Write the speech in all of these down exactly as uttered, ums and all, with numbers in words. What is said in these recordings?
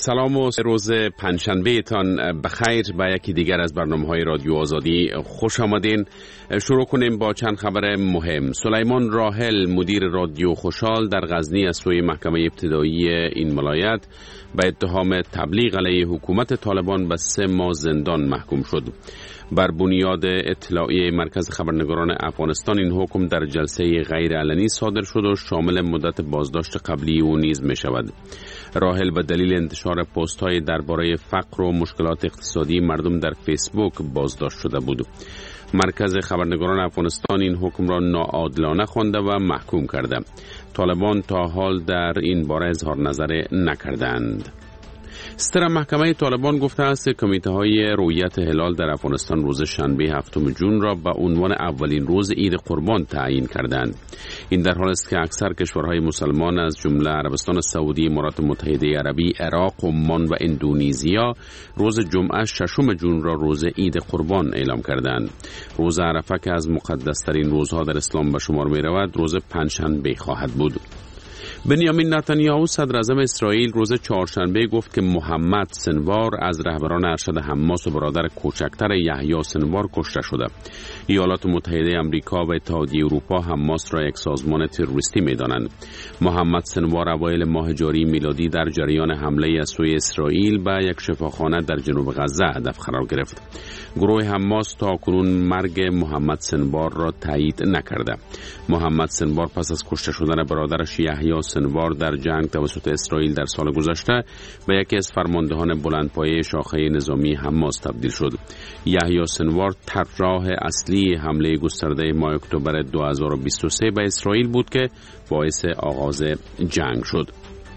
سلام و روز پنجشنبه تان بخیر. به یکی دیگر از برنامه‌های رادیو آزادی خوش آمدین. شروع کنیم با چند خبر مهم. سلیمان راحل مدیر رادیو خوشحال در غزنی از سوی محکمه ابتدایی این ولایت به اتهام تبلیغ علیه حکومت طالبان به سه ماه زندان محکوم شد. بر بنیاد اطلاعیه مرکز خبرنگاران افغانستان این حکم در جلسه غیر علنی صادر شد و شامل مدت بازداشت قبلی او نیز می شود. راحل به دلیل انتشار پست های درباره فقر و مشکلات اقتصادی مردم در فیسبوک بازداشت شده بود. مرکز خبرنگاران افغانستان این حکم را ناعادلانه خوانده و محکوم کرده. طالبان تا حال در این باره اظهار نظر نکردند. ستر محکمه طالبان گفته است که کمیته های رویت هلال در افغانستان روز شنبه هفتم جون را به عنوان اولین روز عید قربان تعیین کردند. این در حالی است که اکثر کشورهای مسلمان از جمله عربستان سعودی، امارات متحده عربی، عراق، عمان و اندونزیا روز جمعه ششم جون را روز عید قربان اعلام کردند. روز عرفه که از مقدس‌ترین روزها در اسلام به شمار می رود روز پنجشنبه خواهد بود. بنیامین نتانیاهو صدر اعظم اسرائیل روز چهارشنبه گفت که محمد سنوار از رهبران ارشد حماس و برادر کوچکتر یحیی سنوار کشته شده. ایالات متحده آمریکا و اتحادیه اروپا حماس را یک سازمان تروریستی می‌دانند. محمد سنوار اوایل ماه جاری میلادی در جریان حمله از سوی اسرائیل به یک شفاخانه در جنوب غزه هدف قرار گرفت. گروه حماس تا کنون مرگ محمد سنوار را تایید نکرده. محمد سنوار پس از کشته شدن برادرش یحیی سنوار در جنگ توسط اسرائیل در سال گذشته به یکی از فرماندهان بلندپایه شاخه نظامی حماس تبدیل شد. یحیی سنوار طراح اصلی حمله گسترده ماه اکتبر دو هزار و بیست و سه به اسرائیل بود که باعث آغاز جنگ شد.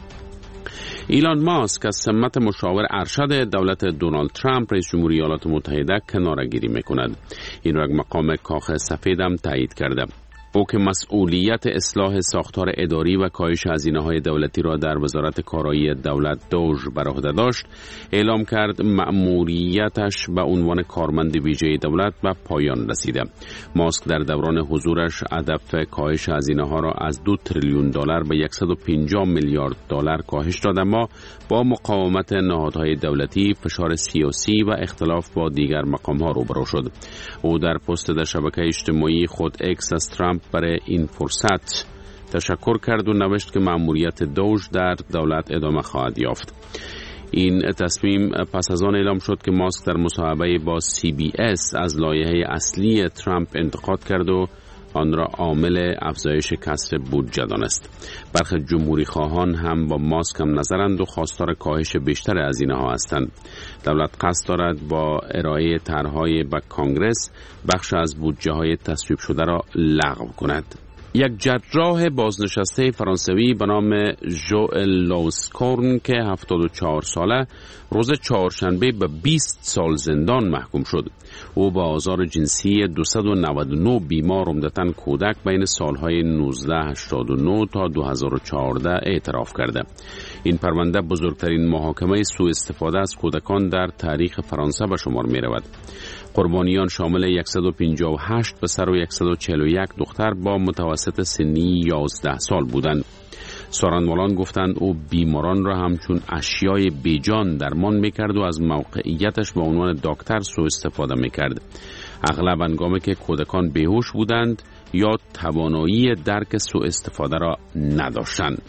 ایلان ماسک از سمت مشاور ارشد دولت دونالد ترامپ رئیس جمهوری ایالات متحده کناره‌گیری می‌کند. این را مقام کاخ سفید هم تایید کرده. او که مسئولیت اصلاح ساختار اداری و کاهش هزینه‌های دولتی را در وزارت کارایی دولت دوژ بر عهده داشت، اعلام کرد مأموریتش به عنوان کارمند ویژه دولت به پایان رسیده. ماسک در دوران حضورش هدف کاهش هزینه‌ها را از دو تریلیون دلار به صد و پنجاه میلیارد دلار کاهش داد، اما با مقاومت نهادهای دولتی، فشار سیاسی و اختلاف با دیگر مقام‌ها روبرو شد. او در پست در شبکه اجتماعی خود اکس از ترامپ برای این فرصت تشکر کرد و نوشت که مأموریت دوج در دولت ادامه خواهد یافت. این تصمیم پس از آن اعلام شد که ماسک در مصاحبه با سی بی اس از لایحه اصلی ترامپ انتقاد کرد و آن را عامل افزایش کسر بودجه دانست. برخی جمهوری خواهان هم با ماسک هم نظرند و خواستار کاهش بیشتر هزینه‌ها هستند. دولت قصد دارد با ارائه طرح‌های به کانگرس بخش از بودجه‌های تصویب شده را لغو کند. یک جراح بازنشسته فرانسوی به نام ژوئل لوسکورن که هفتاد و چهار ساله روز چهارشنبه به بیست سال زندان محکوم شد. او با آزار جنسی دویست و نود و نه بیمار عمدتاً کودک بین سالهای نوزده هشتاد و نه تا دو هزار و چهارده اعتراف کرده. این پرونده بزرگترین محاکمه سوء استفاده از کودکان در تاریخ فرانسه به شمار می رود. قربانیان شامل صد و پنجاه و هشت پسر و صد و چهل و یک دختر با متوسط سنی یازده سال بودند. سارنوالان گفتند او بیماران را همچون اشیای بیجان درمان میکرد و از موقعیتش به عنوان دکتر سوء استفاده میکرد. اغلب هنگامی که کودکان بیهوش بودند یا توانایی درک سوء استفاده را نداشتند.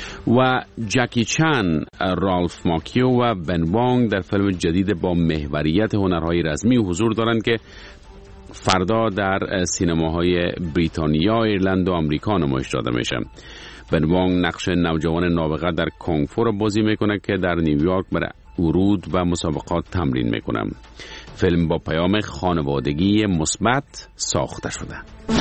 و جکی چن، رالف ماکیو و بن وانگ در فیلم جدید با محوریت هنرهای رزمی حضور دارند که فردا در سینماهای بریتانیا، ایرلند و آمریکا نمایش داده میشه. بن وانگ نقش نوجوان نابغه در کونگ فو را بازی میکنه که در نیویورک برای ورود و مسابقات تمرین میکنه. فیلم با پیام خانوادگی مثبت ساخته شده.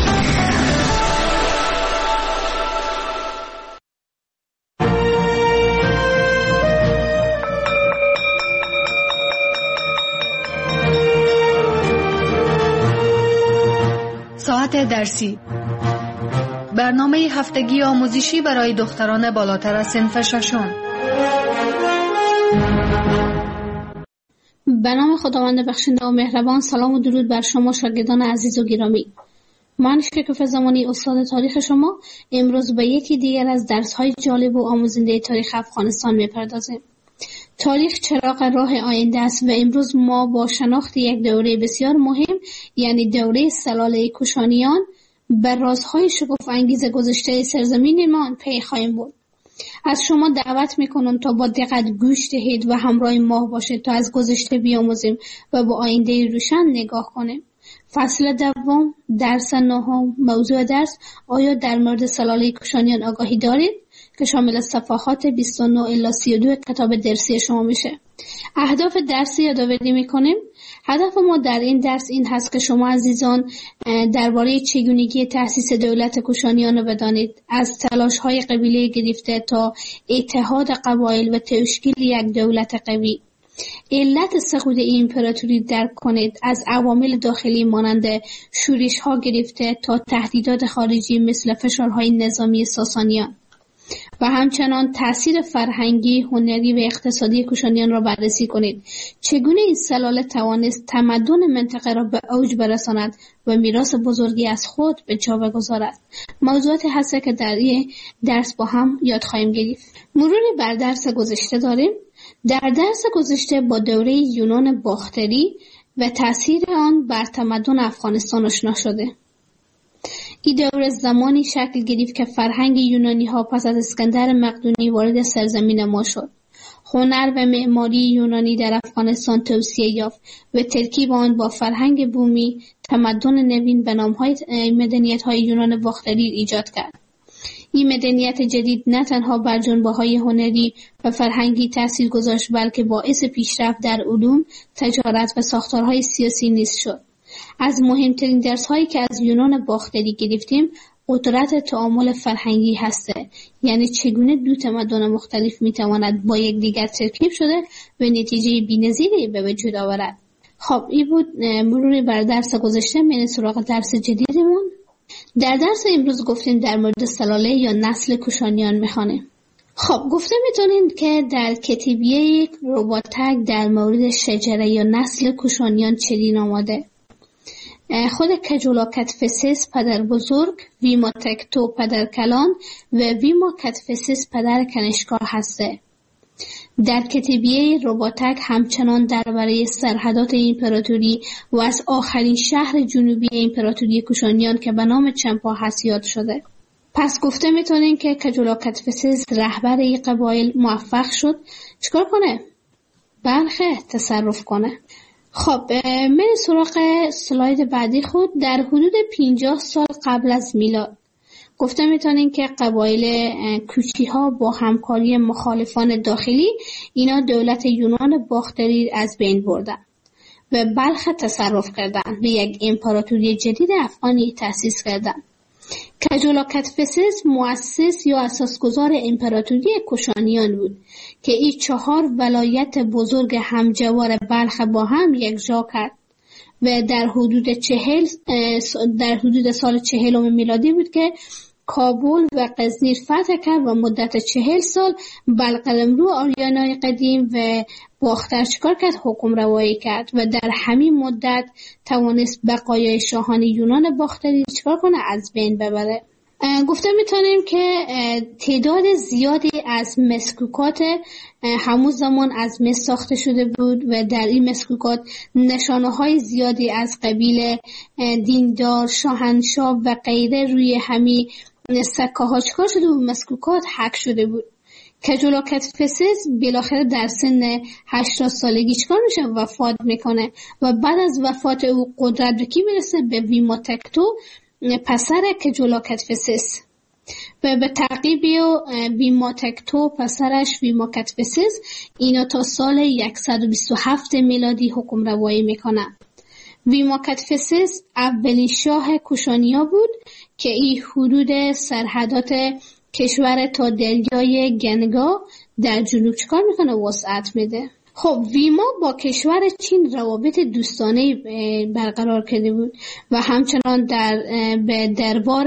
ساعت درسی، برنامه هفتگی آموزشی برای دختران بالاتر از صنف ششم. به نام خداوند بخشنده و مهربان. سلام و درود بر شما شاگردان عزیز و گرامی. من شکوفه زمانی استاد تاریخ شما امروز به یکی دیگر از درس‌های جالب و آموزنده تاریخ افغانستان می‌پردازیم. تاریخ چراغ راه آینده است و امروز ما با شناخت یک دوره بسیار مهم یعنی دوره سلاله کوشانیان بر رازهای شگفت انگیز گذشته سرزمینمان پی خواهیم برد. از شما دعوت میکنم تا با دقت گوش دهید و همراه ما باشید تا از گذشته بیاموزیم و با آینده روشن نگاه کنیم. فصل دوم، درس نهم. موضوع درس: آیا در مورد سلاله کوشانیان آگاهی دارید؟ که شامل صفحات بیست و نه الی سی و دو کتاب درسی شما میشه. اهداف درسی یادآوری میکنیم. هدف ما در این درس این هست که شما عزیزان درباره چگونگی تأسیس دولت کوشانیان رو بدانید، از تلاش‌های قبیله گرفته تا اتحاد قبایل و تشکیل یک دولت قوی. علت سقوط این امپراتوری درک کنید، از عوامل داخلی مانند شورش‌ها گرفته تا تهدیدات خارجی مثل فشارهای نظامی ساسانیان و همچنان تأثیر فرهنگی، هنری و اقتصادی کوشانیان را بررسی کنید. چگونه این سلاله توانست تمدن منطقه را به اوج برساند و میراث بزرگی از خود به جا بگذارد. موضوعاتی هست که در این درس با هم یاد خواهیم گرفت. مروری بر درس گذشته داریم. در درس گذشته با دوره یونان باختری و تأثیر آن بر تمدن افغانستان آشنا شده. این دوره زمانی شکل گرفت که فرهنگ یونانی ها پس از اسکندر مقدونی وارد سرزمین ما شد. هنر و معماری یونانی در افغانستان توسعه یافت و ترکیب آن با فرهنگ بومی تمدن نوین به نام‌های مدنیت های یونان باختری ایجاد کرد. این مدنیت جدید نه تنها بر جنبه‌های هنری و فرهنگی تأثیر گذاشت بلکه باعث پیشرفت در علوم، تجارت و ساختارهای سیاسی نیز شد. از مهمترین درس‌هایی که از یونان باختری گرفتیم قدرت تعامل فرهنگی هسته، یعنی چگونه دو تمدن مختلف میتواند با یکدیگر ترکیب شده و نتیجه بی‌نظیری به وجود آورد. خب این بود مروری بر درس گذشته. میریم سراغ درس جدیدمون. در درس امروز گفتیم در مورد سلاله یا نسل کوشانیان میخوانیم. خب گفته میتونید که در کتیبیه رباطک در مورد شجره یا نسل کوشانیان چنین آمده: خود کجولا کتفسس پدر بزرگ، ویما تکتو پدر کلان و ویما کتفسس پدر کنشکار هسته. در کتیبیه رباطک همچنان درباره سرحدات امپراتوری و از آخرین شهر جنوبی امپراتوری کوشانیان که به نام چمپا هست یاد شده. پس گفته میتونین که کجولا کتفسس رهبر این قبایل موفق شد چیکار کنه؟ بلخه تصرف کنه. خب من سراغ سلاید بعدی خود. در حدود پنجاه سال قبل از میلاد گفته میتونین که قبایل کوچی ها با همکاری مخالفان داخلی اینا دولت یونان باختری از بین بردن و بلخ تصرف کردن و یک امپراتوری جدید افغانی تأسیس کردن. کجولا کتفسس مؤسس یا اساسگذار امپراتوری کوشانیان بود که این چهار ولایت بزرگ همجوار بلخ با هم یکجا کرد و در حدود چهل در حدود سال چهلم میلادی بود که کابل و قزنیر فتح کرد و مدت چهل سال بلقلمرو آریانای قدیم و باختر چکار کرد؟ حکم روایی کرد و در همین مدت توانست بقایای شاهان یونان باختری چکار کنه؟ از بین ببره. گفته میتونیم که تعداد زیادی از مسکوکات همون زمان از مس ساخته شده بود و در این مسکوکات نشانه های زیادی از قبیله دیندار، شاهنشاه و غیره روی همین سکه ها چکار شده بود؟ مسکوکات حک شده بود. کجولا کتفسس بالاخره در سن هشتاد سالگی چکار میشه؟ وفات میکنه و بعد از وفات او قدرت به کی میرسه؟ به ویما تکتو پسر کجولا کتفسس و به تعقیب ویما تکتو پسرش ویما کتفسس اینا تا سال صد و بیست و هفت میلادی حکم روایی میکنن. ویما کتفسس اولین شاه کوشانیا بود که این حدود سرحدات کشور تا دریای گنگا در جنوب چکار میکنه؟ وسعت میده. خب ویما با کشور چین روابط دوستانه برقرار کرده بود و همچنان در به دربار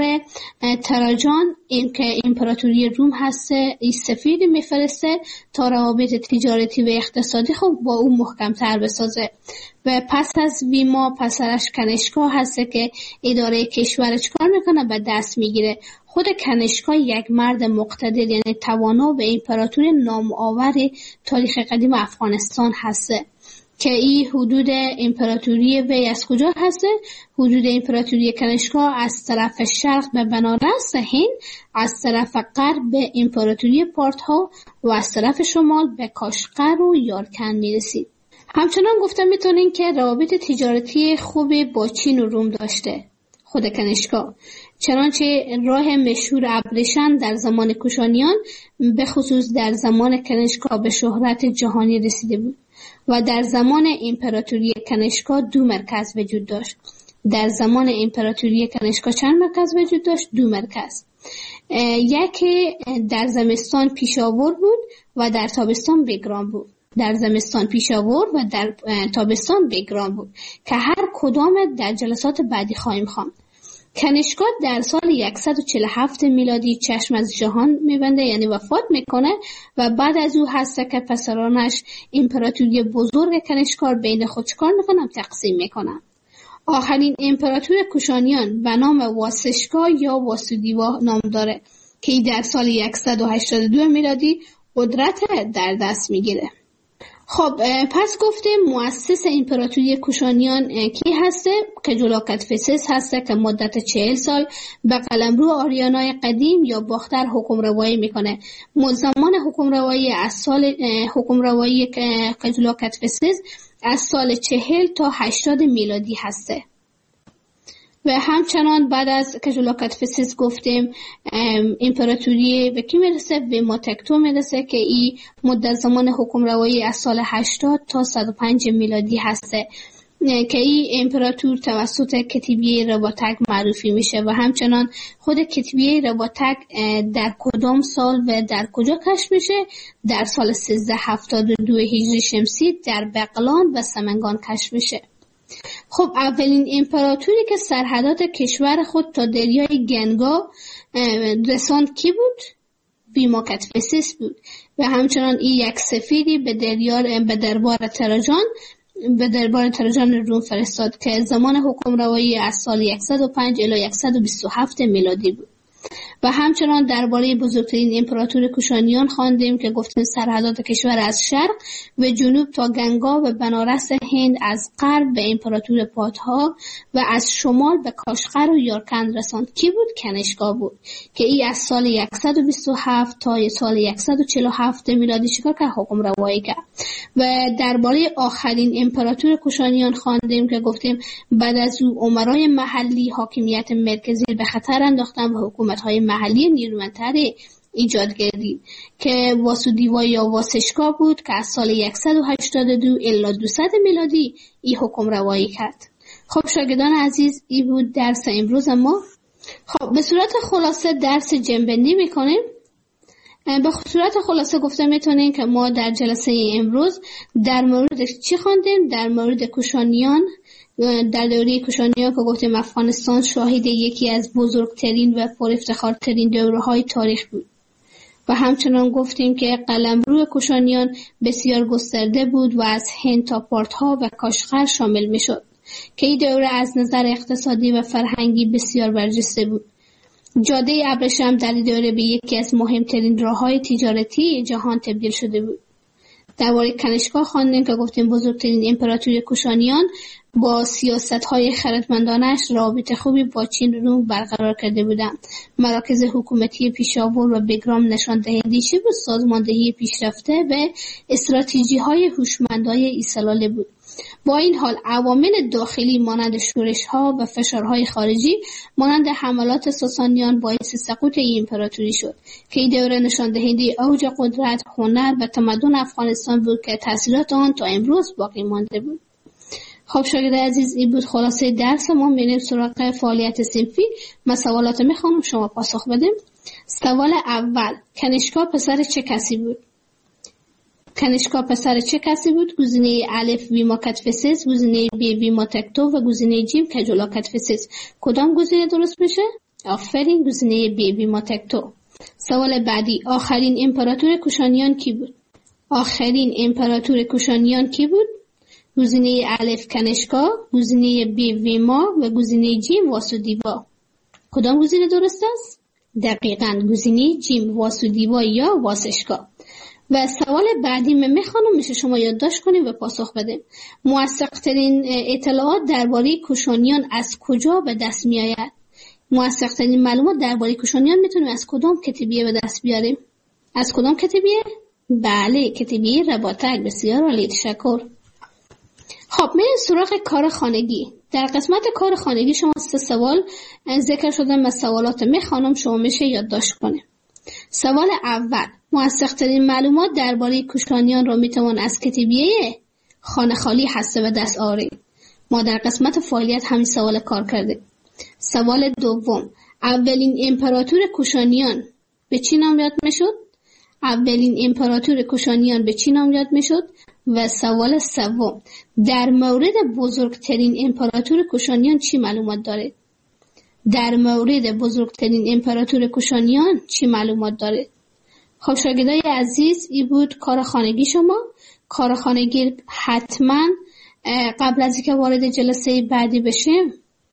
تراجان این که امپراتوری روم هسته این سفیر میفرسته تا روابط تجارتی و اقتصادی خب با او محکم تر بسازه و پس از ویما پسرش کنشکا هسته که اداره کشور چکار میکنه؟ به دست میگیره. خود کنشکا یک مرد مقتدر یعنی توانا و امپراتور نام آور تاریخ قدیم افغانستان هسته که این حدود امپراتوری وی از کجا هسته؟ حدود امپراتوری کنشکا از طرف شرق به بنارس هند، از طرف غرب به امپراتوری پارتها و از طرف شمال به کاشغر و یارکند میرسید. همچنان گفتم میتونین که روابط تجارتی خوبی با چین و روم داشته خود کنشکا، چنانچه راه مشهور ابریشم در زمان کوشانیان به خصوص در زمان کنشکا به شهرت جهانی رسیده بود و در زمان امپراتوری کنشکا دو مرکز وجود داشت. در زمان امپراتوری کنشکا چند مرکز وجود داشت؟ دو مرکز. یکی در زمستان پیشاور بود و در تابستان بگرام بود. در زمستان پیشاور و در تابستان بگرام بود که هر کدام در جلسات بعدی خواهیم خواند. کنشکا در سال صد و چهل و هفت میلادی چشم از جهان میبنده، یعنی وفات میکنه و بعد از او هسته که پسرانش امپراتوری بزرگ کنشکا بین خود چکار میکنن؟ تقسیم میکنن. آخرین امپراتور کوشانیان به نام واسشکا یا واسودیوا نام داره که در سال صد و هشتاد و دو میلادی قدرت در دست میگیره. خب پس گفتیم مؤسس امپراتوری کوشانیان کی هسته؟ کجولا کدفیسس هسته که مدت چهل سال به قلمرو آریانای قدیم یا باختر حکم روایی میکنه. زمان حکم روایی از سال حکم روایی کجولا کدفیسس از سال چهل تا هشتاد میلادی هسته. و همچنان بعد از کجولا کدفیسس گفتیم امپراتوری به کی میرسه؟ به ماتکتو میرسه که این مدت زمان حکم روایی از سال هشتاد تا صد و پنج میلادی هسته که این امپراتور توسط کتیبیه رباطک معروفی میشه. و همچنان خود کتیبیه رباطک در کدام سال و در کجا کشف میشه؟ در سال سیزده هفتاد و دو هجری شمسی در بغلان و سمنگان کشف میشه. خب اولین امپراتوری که سرحدات کشور خود تا دریای گنگا رساند کی بود؟ بیما کدفیسس بود. و همچنان این یک سفیری به دریار به دربار تراجان به دربار تراجان روم فرستاد که زمان حکم روایی از سال صد و پنج الی صد و بیست و هفت میلادی بود. و همچنان درباره بزرگترین امپراتور کوشانیان خواندیم که گفتیم سرحدات کشور از شرق و جنوب تا گنگا و بنارس هند، از غرب به امپراتور پادها و از شمال به کاشغر و یارکند رساند. کی بود؟ کنشکا بود که ای از سال صد و بیست و هفت تا سال صد و چهل و هفت میلادی شکار که حکم روایی کرد. و درباره آخرین امپراتور کوشانیان خواندیم که گفتیم بعد از او امرای محلی حاکمیت مرکزی به خطر انداختن و حکومت‌های محلی نیرومندتری ایجاد کردید که واسودیوا یا واسشکا بود که از سال صد و هشتاد و دو الی دویست میلادی ای حکم روایی کرد. خب شاگردان عزیز، این بود درس امروز ما. خب به صورت خلاصه درس جنبندی میکنیم. به صورت خلاصه گفته میتونیم که ما در جلسه امروز در مورد چی خواندیم؟ در مورد کوشانیان، در دوره کوشانیان که گفتیم افغانستان شاهد یکی از بزرگترین و پر افتخارترین دوره‌های تاریخ بود. و همچنان گفتیم که قلمرو کوشانیان بسیار گسترده بود و از هند تا پارتها و کاشغر شامل میشد که این دوره از نظر اقتصادی و فرهنگی بسیار برجسته بود. جاده ابریشم در دوره به یکی از مهمترین راه‌های تجارتی جهان تبدیل شده بود. درباره کنشکا خواندیم که گفتیم بزرگترین امپراتوری کوشانیان با سیاست‌های خردمندانش رابط خوبی با چین و روم برقرار کرده بودند. مراکز حکومتی پیشاور و بگرام نشان دهنده بود سازماندهی پیشرفته و استراتژی‌های هوشمندانه ایسلاله بود. با این حال عوامل داخلی مانند شورش‌ها و فشارهای خارجی مانند حملات ساسانیان باعث سقوط این امپراتوری شد که این دوره نشان دهنده اوج قدرت، هنر و تمدن افغانستان بود که تأثیرات آن تا امروز باقی مانده بود. خب شاگرد عزیز، این بود خلاصه درس ما. میریم سراغ فعالیت صنفی. من سوالات میخوام شما پاسخ بدیم. سوال اول، کنشکا پسر چه کسی بود؟ کنشکا پسر چه کسی بود؟ گزینه الف بیما کدفیسس، گزینه بی بیما تکتو و گزینه جیم کجولا کدفیسس. کدام گزینه درست میشه؟ آفرین، گزینه بی بیما تکتو. سوال بعدی، آخرین امپراتور کوشانیان کی بود؟ آخرین امپراتور کوشانیان کی بود؟ گزینه الف کنشکا، گزینه بی ویما و گزینه جیم واسودیوا. کدام گزینه درست است؟ دقیقاً گزینه جیم، واسودیوا یا واسشگاه. و سوال بعدی من میخوانم میشه شما یادداشت کنیم و پاسخ بدیم. موثق ترین اطلاعات درباره کوشانیان از کجا به دست می آید؟ موثق ترین معلومات درباره کوشانیان میتونیم از کدام کتیبیه به دست بیاریم؟ از کدام کتیبیه؟ بله، کتیبیه رباطک. بسیار عالی، تشکر. خب میریم سراغ کار خانگی. در قسمت کار خانگی شما سه سوال ذکر شده. من سوالات میخوانم، شما میشه یادداشت کنیم. سوال اول، موثق ترین معلومات درباره کوشانیان را میتوان از کتیبیه خانه خالی هسته به دست آورید. ما در قسمت فعالیت همین سوال کار کردیم. سوال دوم، اولین امپراتور کوشانیان به چی نام یاد میشد؟ اولین امپراتور کوشانیان به چی نام یاد میشد؟ و سوال سوم، در مورد بزرگترین امپراتور کوشانیان چی معلومات دارید؟ در مورد بزرگترین امپراتور کوشانیان چی معلومات دارید؟ خب شاگردای عزیز، این بود کار خانگی شما. کار خانگی حتما قبل از اینکه وارد جلسه بعدی بشیم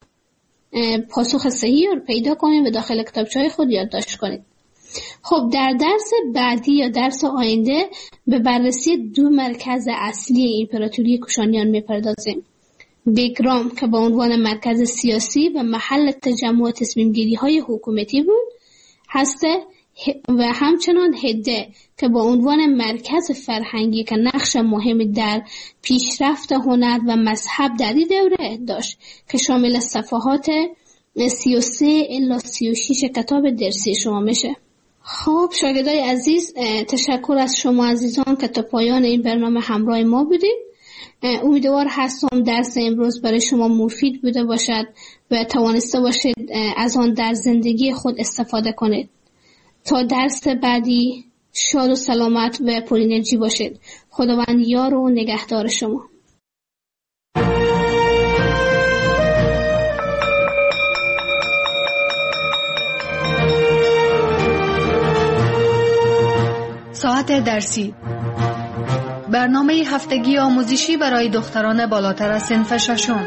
پاسخ صحیح رو پیدا کنید و داخل کتابچه‌های خود یادداشت کنید. خب در درس بعدی یا درس آینده به بررسی دو مرکز اصلی امپراتوری کوشانیان میپردازیم. بگرام که به عنوان مرکز سیاسی و محل تجمع تصمیم گیری های حکومتی بود هسته و همچنان هده که به عنوان مرکز فرهنگی که نقش مهمی در پیشرفت هنر و مذهب در این دوره داشت که شامل صفحات سی و سه الی سی و شش کتاب درسی شما میشه. خب شاگردای عزیز، تشکر از شما عزیزان که تا پایان این برنامه همراه ما بودید. امیدوار هستم درس امروز برای شما مفید بوده باشد و توانسته باشید از آن در زندگی خود استفاده کنید. تا درس بعدی شاد و سلامت و پر انرژی باشید. خداوند یار و نگهدار شما. ساعت درسی، برنامه هفتگی آموزشی برای دختران بالاتر از صنف ششم.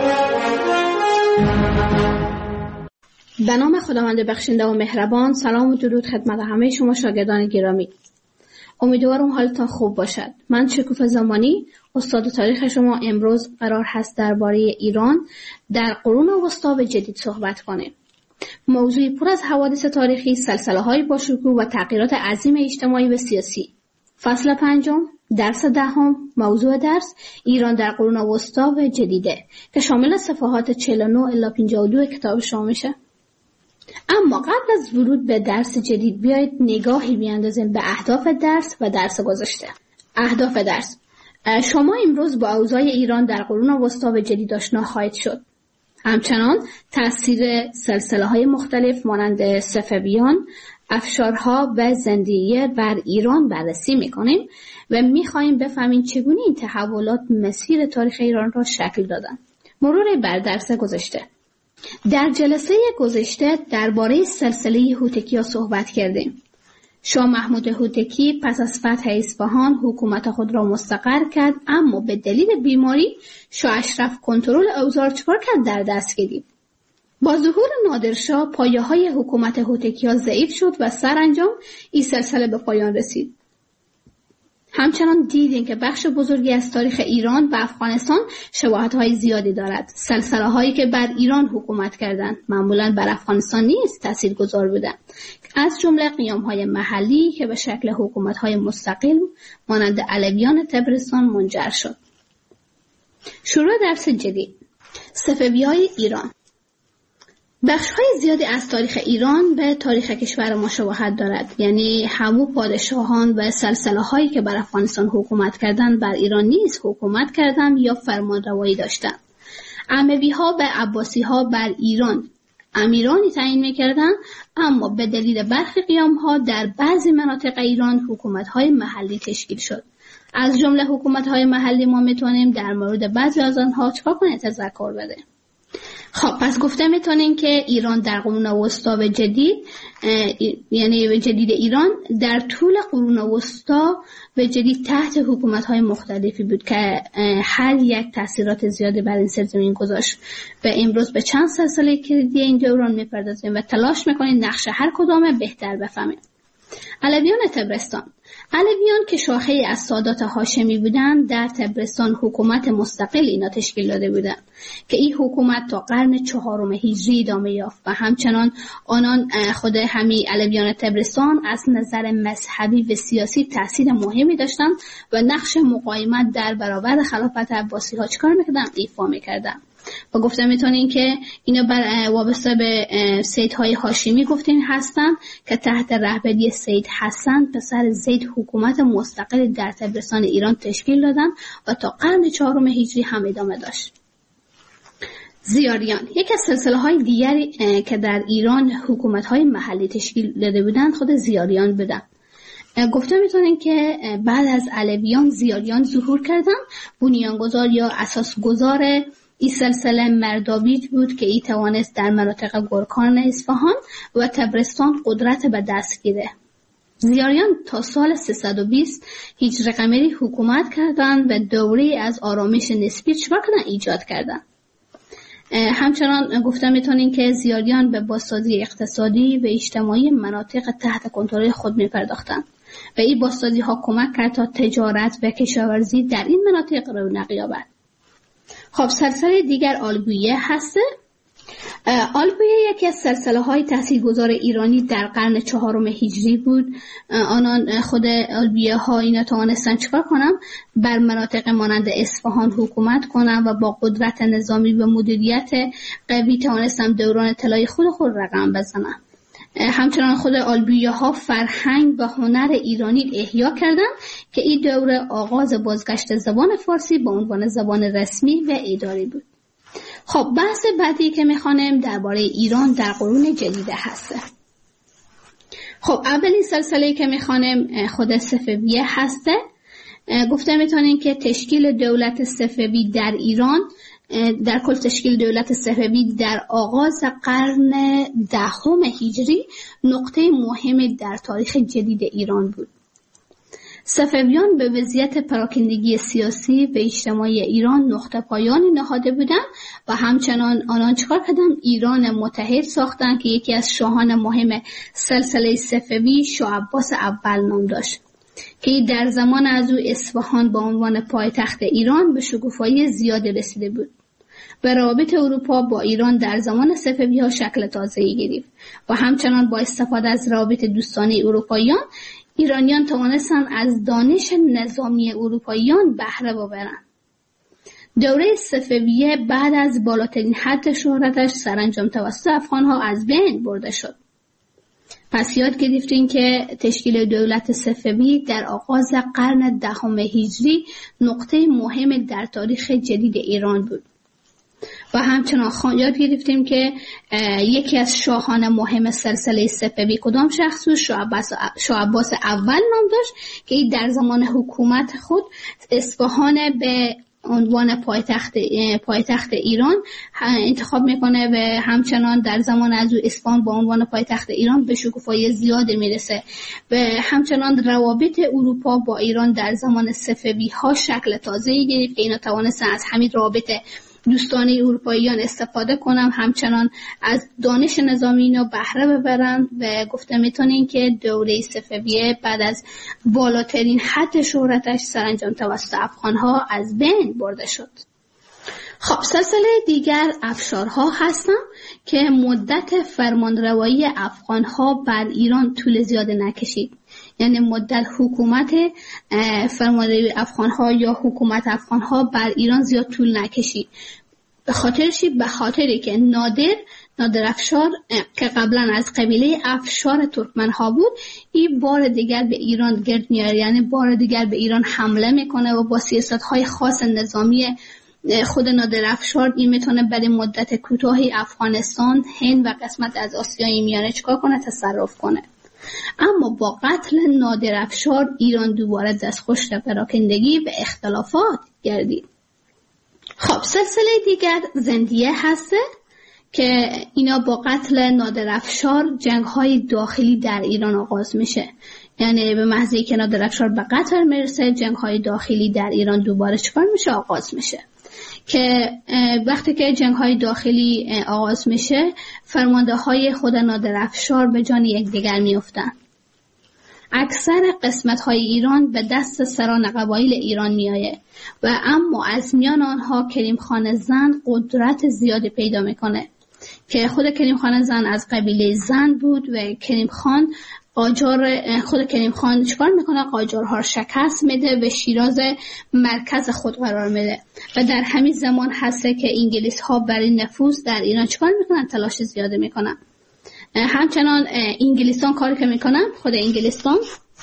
به نام خداوند بخشنده و مهربان. سلام و درود خدمت همه شما شاگردان گرامی. امیدوارم حالتان خوب باشد. من شکوفه زمانی، استاد تاریخ شما. امروز قرار هست درباره ایران در قرون وسطی به جدید صحبت کنیم. موضوعی پر از حوادث تاریخی، سلسله‌های باشکوه و تغییرات عظیم اجتماعی و سیاسی. فصل پنجم، درس دهم، موضوع درس ایران در قرون وسطی و جدیده که شامل صفحات چهل و نه الی پنجاه و دو کتاب شما میشه. اما قبل از ورود به درس جدید بیایید نگاهی بیاندازیم به اهداف درس و درس گذشته. اهداف درس: شما امروز با اوضاع ایران در قرون وسطی و جدید آشنا خواهید شد. همچنان تأثیر سلسله‌های مختلف مانند صفویان، افشارها و زندیه بر ایران بررسی می‌کنیم و می‌خواهیم بفهمیم چگونه این تحولات مسیر تاریخ ایران را شکل دادند. مرور بر درس گذشته. در جلسه گذشته درباره سلسله هوتکی‌ها صحبت کردیم. شاه محمود هوتکی پس از فتح اصفهان حکومت خود را مستقر کرد، اما به دلیل بیماری شاه اشرف کنترل اوضاع چکار کرد در دست گرفت. با ظهور نادرشاه پایه‌های حکومت هوتکی‌ها ضعیف شد و سرانجام این سلسله به پایان رسید. همچنان دیدیم که بخش بزرگی از تاریخ ایران و افغانستان شباهت‌های زیادی دارد. سلسله‌هایی که بر ایران حکومت کردند معمولاً بر افغانستان نیز تاثیرگذار بودند، از جمله قیام‌های محلی که به شکل حکومت‌های مستقل مانند علویان تبرستان منجر شد. شروع درس جدید. صفوی‌های ایران. بخش‌های زیادی از تاریخ ایران به تاریخ کشور ما شباهت دارد، یعنی همو پادشاهان و سلسله‌هایی که بر افغانستان حکومت کردند بر ایران نیز حکومت کردند یا فرمانروایی داشتند. اموی‌ها و عباسی‌ها بر ایران امیرانی تعیین می‌کردند، اما به دلیل برخی قیام‌ها در بعضی مناطق ایران حکومت‌های محلی تشکیل شد. از جمله حکومت‌های محلی ما می‌تونیم در مورد بعضی از آنها چکار کنیم تذکر بده. خب پس گفته میتونیم که ایران در قرون وسطا و جدید یعنی جدید ایران در طول قرون وسطا و جدید تحت حکومت‌های مختلفی بود که هر یک تاثیرات زیادی بر این سرزمین گذاشت و امروز به چند سلسله کلیدی این دوران میپردازیم و تلاش میکنیم نقش هر کدام بهتر بفهمیم. علویان طبرستان. علویان که شاخه از سادات هاشمی بودند در طبرستان حکومت مستقل اینا تشکیل داده بودند که این حکومت تا قرن چهارم هجری ادامه یافت و همچنان آنان خود همین علویان طبرستان از نظر مذهبی و سیاسی تاثیر مهمی داشتند و نقش مقاومت در برابر خلافت عباسی ها چکار میکردن؟ ایفا میکردن. و گفتم میتونین که اینا بر وابسته به سیدهای هاشمی گفتین هستن که تحت رهبری سید حسن پسر زید حکومت مستقل در طبرستان ایران تشکیل دادن و تا قرن چهارم هجری هم ادامه داشت. زیاریان یکی از سلسله های دیگری که در ایران حکومت های محلی تشکیل داده بودن خود زیاریان بودن. گفته میتونین که بعد از علویان زیاریان ظهور کردن. بنیانگذار یا اساسگذار این سلسله مردابیج بود که ای توانست در مناطق گورکان اصفهان و طبرستان قدرت به دست گیره. زیاریان تا سال سیصد و بیست هجری قمری حکومت کردند و دوره از آرامش نسبی چکار کردن؟ ایجاد کردند. همچنان گفته میتونین که زیاریان به بازسازی اقتصادی و اجتماعی مناطق تحت کنترل خود میپرداختند و این بازسازی ها کمک کرد تا تجارت و کشاورزی در این مناطق رونق یابد. خب سلسله دیگر آلبویه هسته. آلبویه یکی از سلسله های تاثیرگذار ایرانی در قرن چهارم هجری بود. آنان خود آلبویه ها اینا توانستن چکار کنن؟ بر مناطق مانند اصفهان حکومت کنن و با قدرت نظامی و مدیریت قوی توانستن دوران طلایی خود خود رقم بزنن. همچنان خود آلبویه ها فرهنگ و هنر ایرانی احیا کردند که این دوره آغاز بازگشت زبان فارسی به عنوان زبان رسمی و اداری بود. خب بحث بعدی که میخوانیم درباره ایران در قرون جدیده هسته. خب اولین سلسله که میخوانیم خود صفویه هسته. گفته میتونیم که تشکیل دولت صفوی در ایران در کل تشکیل دولت صفوی در آغاز قرن دهم هجری نقطه مهمی در تاریخ جدید ایران بود. صفویان به وضعیت پراکندگی سیاسی و اجتماعی ایران نقطه پایانی نهاده بودند و همچنان آنان چکار کردند؟ ایران متحد ساختند که یکی از شاهان مهم سلسله صفوی شاه عباس اول نام داشت که در زمان از او اصفهان به عنوان پایتخت ایران به شکوفایی زیادی رسیده بود. و روابط اروپا با ایران در زمان صفوی ها شکل تازه‌ای گرفت و همچنان با استفاده از روابط دوستانه اروپاییان ایرانیان توانستند از دانش نظامی اروپاییان بهره ببرند. دوره صفویه بعد از بالاترین حد شهرتش سرانجام توسط افغان‌ها از بین برده شد. پس یاد گرفتیم که تشکیل دولت صفوی در آغاز قرن دهم هجری نقطه مهم در تاریخ جدید ایران بود. و همچنان یاد گرفتیم که یکی از شاهان مهم سلسله صفوی کدام شخص بود؟ شاه عباس شاه عباس اول نام داشت که این در زمان حکومت خود اصفهان به عنوان پایتخت پایتخت ایران انتخاب میکنه و همچنان در زمان از او اصفهان به عنوان پایتخت ایران به شکوفایی زیاد میرسه و همچنان روابط اروپا با ایران در زمان صفوی ها شکل تازه‌ای گرفت که اینا توانستن از همین روابط دوستانه اروپاییان استفاده کنم، همچنان از دانش نظامی اینا بهره ببرن و گفته میتونین که دوره صفویه بعد از بالاترین حد شهرتش سرانجام توسط افغانها از بین برده شد. خب سلسله دیگر افشارها هستن که مدت فرمانروایی افغانها بر ایران طول زیاد نکشید. یعنی مدت حکومت فرمانروایی افغانها یا حکومت افغانها بر ایران زیاد طول نکشید. به خاطرشی به خاطری که نادر نادر افشار که قبلا از قبیله افشار ترکمنها بود این بار دیگر به ایران گرد میاره، یعنی بار دیگر به ایران حمله میکنه و با سیاست‌های خاص نظامی خود نادر افشار این میتونه برای مدت کوتاهی افغانستان، هند و قسمت از آسیای میانه چکار کنه؟ تصرف کنه. اما با قتل نادر افشار ایران دوباره دستخوش پراکندگی و اختلافات گردید. خب سلسله دیگر زندیه هسته که اینا با قتل نادر افشار جنگ‌های داخلی در ایران آغاز میشه. یعنی به محضی که نادر افشار به قتل میرسه جنگ‌های داخلی در ایران دوباره چکار میشه؟ آغاز میشه. که وقتی که جنگ‌های داخلی آغاز میشه فرمانده‌های خود نادر افشار به جان یکدیگر میافتند. اکثر قسمت‌های ایران به دست سران قبایل ایران میآید و اما از میان آنها کریم خان زند قدرت زیادی پیدا میکنه که خود کریم خان زند از قبیله زند بود و کریم خان قاجار خود کریم خان چیکار میکنه؟ قاجارها رو شکست میده و شیراز مرکز خود قرار میده و در همین زمان هسته که انگلیس ها برای نفوذ در ایران چیکار میکنن؟ تلاش زیاده میکنن. همچنان انگلیسان کاری که میکنن، خود انگلیسان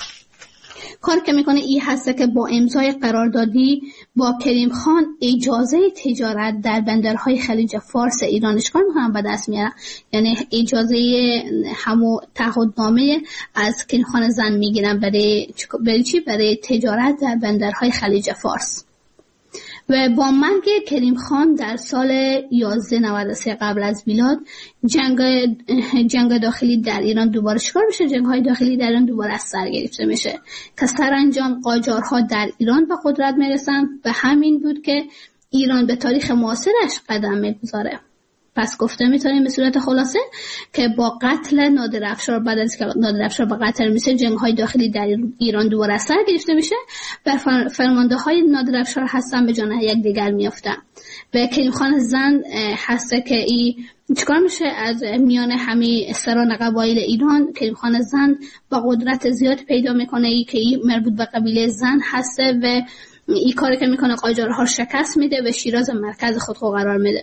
کار که میکنه این هسته که با امضای قراردادی با کریم خان اجازه تجارت در بندرهای خلیج فارس ایران چیکار میکنن؟ به دست میارن. یعنی اجازه همو تعهدنامه از کریم خان زند میگیرن برای برای چی؟ برای تجارت در بندرهای خلیج فارس. و با مرگ کریم خان در سال یازده نود و سه قبل از میلاد جنگ جنگ داخلی در ایران دوباره شروع میشه. جنگ‌های داخلی در ایران دوباره از سر گرفته میشه که سرانجام قاجارها در ایران به قدرت میرسن و همین بود که ایران به تاریخ معاصرش قدم میگذاره. پس گفته میتونیم به صورت خلاصه که با قتل نادر افشار، بعد از که نادر افشار به قتل میشه جنگ‌های داخلی در ایران دوباره از سر گرفته میشه و فرمانده‌های نادر افشار هستن به جان یکدیگر میافتن و کریم خان زند هسته که ای چیکار میشه؟ از میان همه سران قبایل ایران کریم خان زند با قدرت زیاد پیدا میکنه ای که ای مربوط به قبیله زند هسته و این کاری که میکنه قاجارها شکست میده و شیراز مرکز خود قرار میده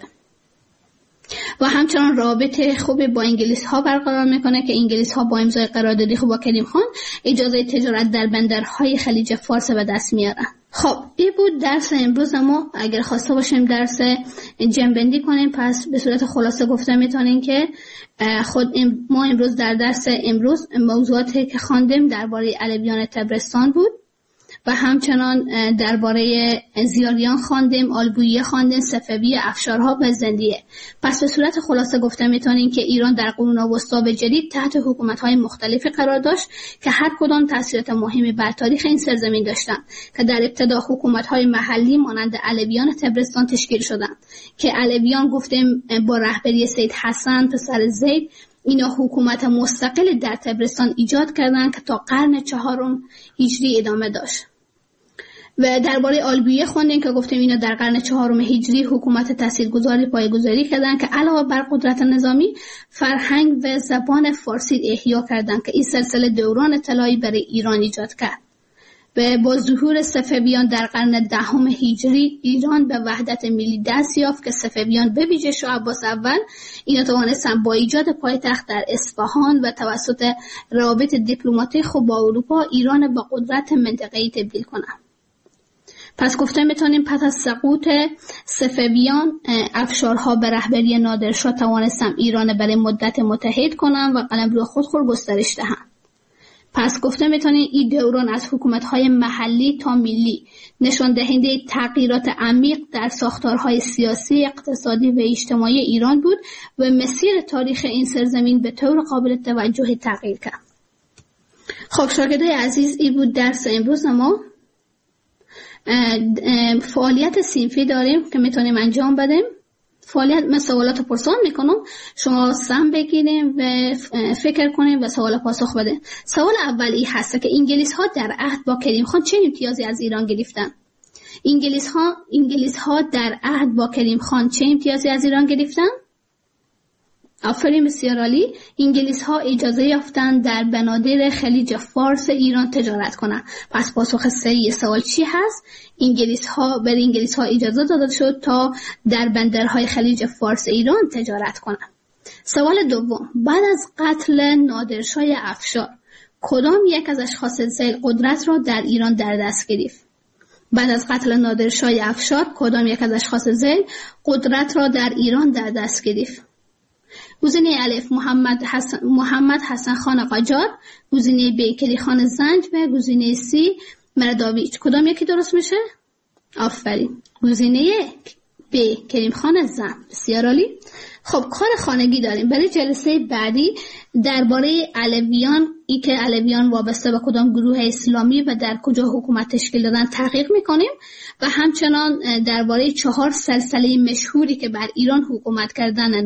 و همچنان رابطه خوبی با انگلیس ها برقرار میکنه که انگلیس ها با امضای قراردادی خوب با کریم خان اجازه تجارت در بندرهای خلیج فارس به دست میارن. خب این بود درس امروز ما. اگر خواسته باشیم درس جنبندی کنیم پس به صورت خلاصه گفته میتونیم که خود ما امروز در درس امروز موضوعاتی که خواندیم درباره علویان طبرستان بود و همچنان درباره زیاریان خواندیم، آلبویه خواندیم، صفوی، افشارها و زندیه. پس به صورت خلاصه گفته میتونیم که ایران در قرون وسطی و جدید تحت حکومت‌های مختلفی قرار داشت که هر کدام تاثیرات مهمی بر تاریخ این سرزمین داشتند که در ابتدا حکومت‌های محلی مانند علویان طبرستان تشکیل شدند که علویان گفتیم با رهبری سید حسن پسر زید اینا حکومت مستقل در طبرستان ایجاد کردند که تا قرن چهارم هجری ادامه داشت. و درباره آلبویه خوندیم که گفتیم اینا در قرن چهارم هجری حکومت تاثیرگذاری پایه‌گذاری کردند که علاوه بر قدرت نظامی فرهنگ و زبان فارسی احیا کردند که این سلسله دوران طلایی برای ایران ایجاد کرد. و با ظهور صفویان در قرن دهم هجری ایران به وحدت ملی دست یافت که صفویان به ویژه شاه عباس اول اینا توانستند با ایجاد پایتخت در اصفهان و توسط روابط دیپلماتیک خوب با اروپا ایران به قدرت منطقه‌ای تبدیل کنند. پس گفته میتونیم پس از سقوط صفویان افشارها به رهبری نادرشاه توانستند ایران برای مدت متحد کنند و قلمرو خود خود گسترش دهند. پس گفته میتونیم این دوران از حکومت‌های محلی تا ملی نشان دهنده تغییرات عمیق در ساختارهای سیاسی، اقتصادی و اجتماعی ایران بود و مسیر تاریخ این سرزمین به طور قابل توجه تغییر کرد. خب شاگردای عزیز این بود درس امروز ما. فعالیت صنفی داریم که میتونیم انجام بدیم. فعالیت من سوالات پرسان میکنم، شما سهم بگیریم و فکر کنیم و سوال پاسخ بدیم. سوال اولی هست که انگلیس ها در عهد با کریم خان چه امتیازی از ایران گرفتن؟ انگلیس ها انگلیس ها در عهد با کریم خان چه امتیازی از ایران گرفتن؟ آفرین بسیار عالی. انگلیس ها اجازه یافتند در بنادر خلیج فارس ایران تجارت کنند. پس پاسخ صحیح سوال چی هست؟ انگلیس ها بر انگلیس ها اجازه داده شد تا در بندرهای خلیج فارس ایران تجارت کنند. سوال دوم، بعد از قتل نادرشاه افشار کدام یک از اشخاص ذیل قدرت را در ایران در دست گرفت؟ بعد از قتل نادرشاه افشار کدام یک از اشخاص ذیل قدرت را در ایران در دست گرفت؟ گزینه الف محمد حسن محمد حسن خان قاجار، گزینه ب کلی خان زند و گزینه سی مرداویچ. کدام یکی درست میشه؟ آفرین، گزینه ب کریم خان زن. بسیار عالی. خب کار خانگی داریم. برای جلسه بعدی درباره علویان، ای که علویان وابسته به کدام گروه اسلامی و در کجا حکومت تشکیل دادن تحقیق میکنیم و همچنان درباره چهار سلسله مشهوری که بر ایران حکومت کردن